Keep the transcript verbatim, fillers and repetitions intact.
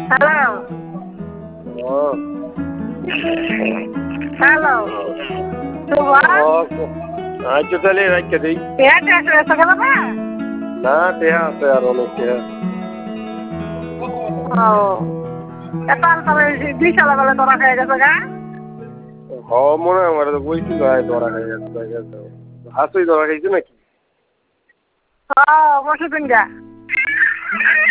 hello ও hello আচ্ছা তাহলে রাখতে দিই না টেহা আছে আর অনেক টেহা দুই সালা বেলা তোরা খেয়ে গেছে গা হ মনে হয় আমার তো বলছিল ধরা খাই গেছে হাসুই ধরা খাইছে নাকি হ বসে দিন গা